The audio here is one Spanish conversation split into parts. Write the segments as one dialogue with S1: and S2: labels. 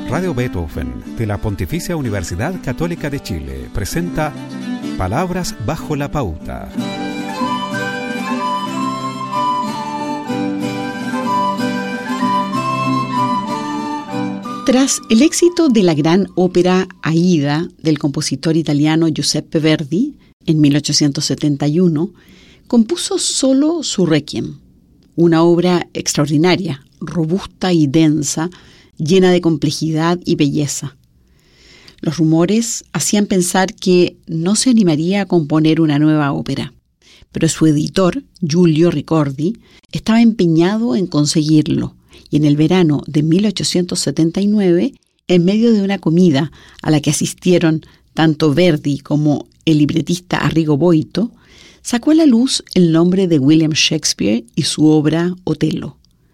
S1: Radio Beethoven de la Pontificia Universidad Católica de Chile presenta Palabras bajo la pauta.
S2: Tras el éxito de la gran ópera Aida del compositor italiano Giuseppe Verdi en 1871, compuso solo su Requiem, una obra extraordinaria, robusta y densa, llena de complejidad y belleza. Los rumores hacían pensar que no se animaría a componer una nueva ópera, pero su editor, Giulio Ricordi, estaba empeñado en conseguirlo, y en el verano de 1879, en medio de una comida a la que asistieron tanto Verdi como el libretista Arrigo Boito, sacó a la luz el nombre de William Shakespeare y su obra Otelo,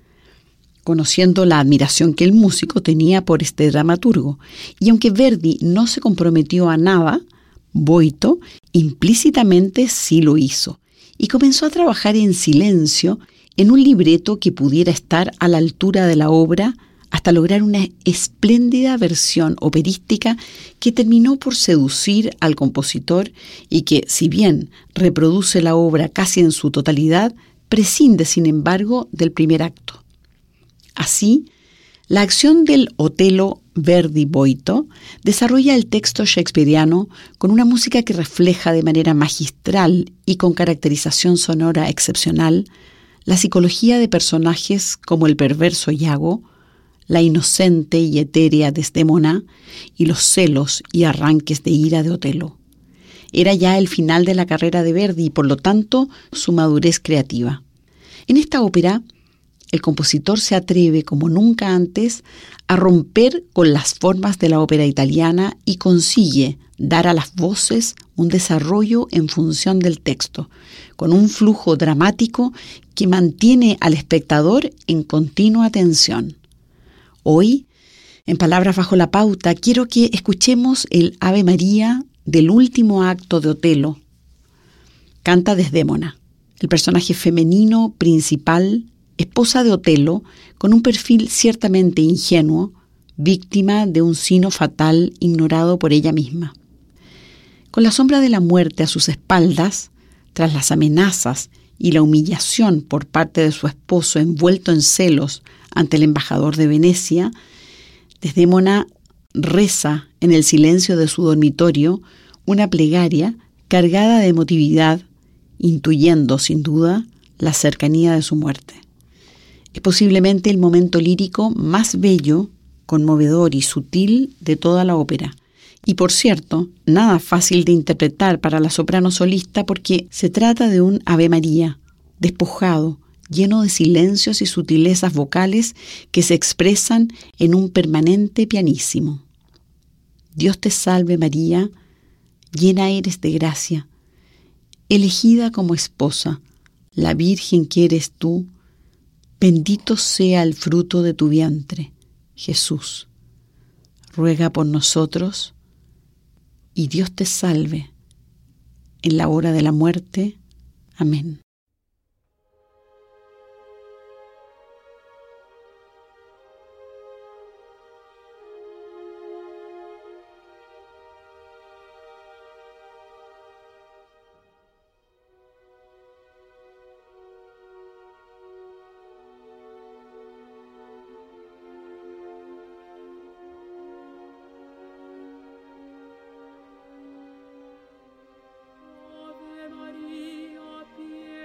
S2: conociendo la admiración que el músico tenía por este dramaturgo. Y aunque Verdi no se comprometió a nada, Boito implícitamente sí lo hizo, y comenzó a trabajar en silencio en un libreto que pudiera estar a la altura de la obra hasta lograr una espléndida versión operística que terminó por seducir al compositor y que, si bien reproduce la obra casi en su totalidad, prescinde, sin embargo, del primer acto. Así, la acción del Otelo Verdi-Boito desarrolla el texto shakespeariano con una música que refleja de manera magistral y con caracterización sonora excepcional la psicología de personajes como el perverso Iago, la inocente y etérea Desdémona y los celos y arranques de ira de Otelo. Era ya el final de la carrera de Verdi y, por lo tanto, su madurez creativa. En esta ópera, el compositor se atreve, como nunca antes, a romper con las formas de la ópera italiana y consigue dar a las voces un desarrollo en función del texto, con un flujo dramático que mantiene al espectador en continua tensión. Hoy, en Palabras bajo la pauta, quiero que escuchemos el Ave María del último acto de Otelo. Canta Desdémona, el personaje femenino principal, esposa de Otelo, con un perfil ciertamente ingenuo, víctima de un sino fatal ignorado por ella misma. Con la sombra de la muerte a sus espaldas, tras las amenazas y la humillación por parte de su esposo envuelto en celos ante el embajador de Venecia, Desdémona reza en el silencio de su dormitorio una plegaria cargada de emotividad, intuyendo sin duda la cercanía de su muerte. Es posiblemente el momento lírico más bello, conmovedor y sutil de toda la ópera. Y por cierto, nada fácil de interpretar para la soprano solista porque se trata de un Ave María, despojado, lleno de silencios y sutilezas vocales que se expresan en un permanente pianissimo. Dios te salve María, llena eres de gracia, elegida como esposa, la Virgen que eres tú, bendito sea el fruto de tu vientre, Jesús. Ruega por nosotros y Dios te salve en la hora de la muerte. Amén.
S3: Ave Maria, piena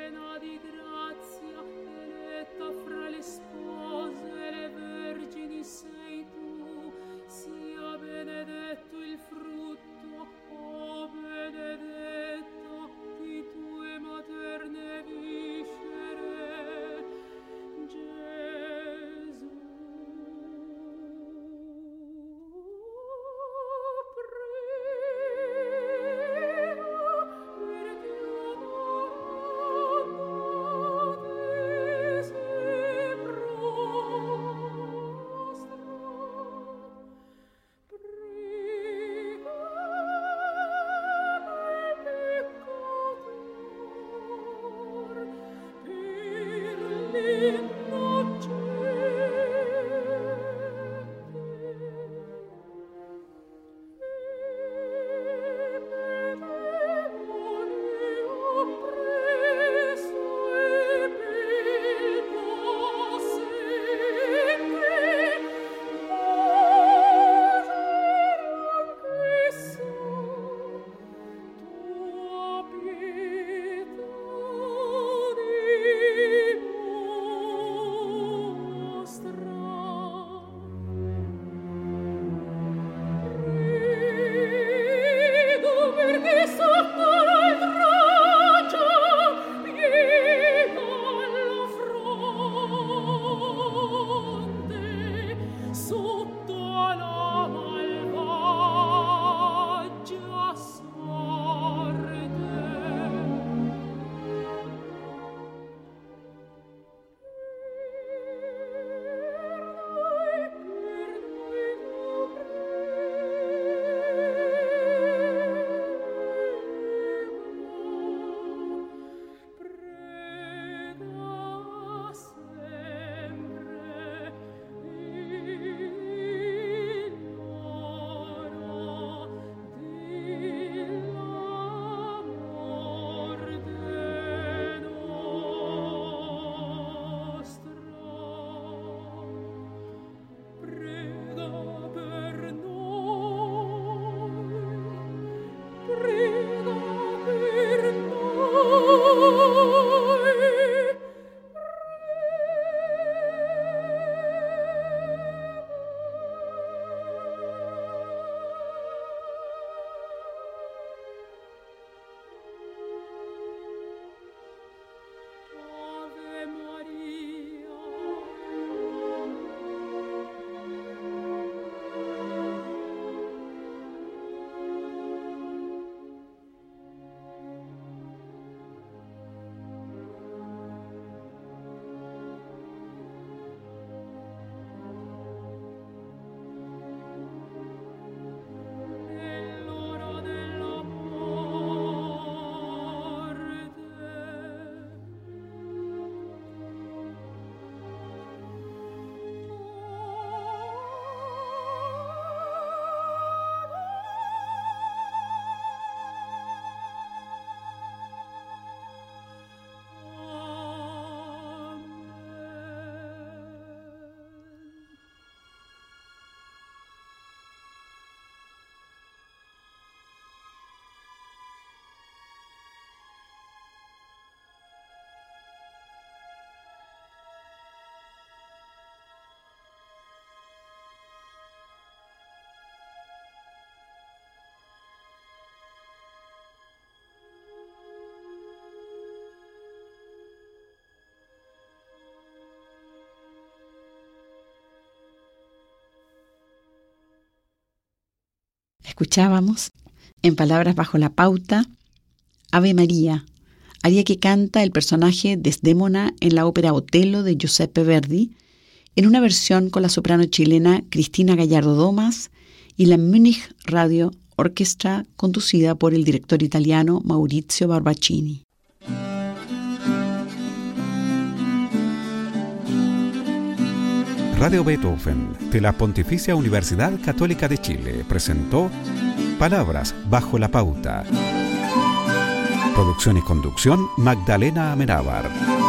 S2: Escuchábamos, en Palabras bajo la pauta, Ave María, aria que canta el personaje Desdémona en la ópera Otello de Giuseppe Verdi, en una versión con la soprano chilena Cristina Gallardo Domas y la Munich Radio Orchestra, conducida por el director italiano Maurizio Barbaccini.
S1: Radio Beethoven de la Pontificia Universidad Católica de Chile presentó Palabras bajo la pauta. Producción y conducción Magdalena Amenábar.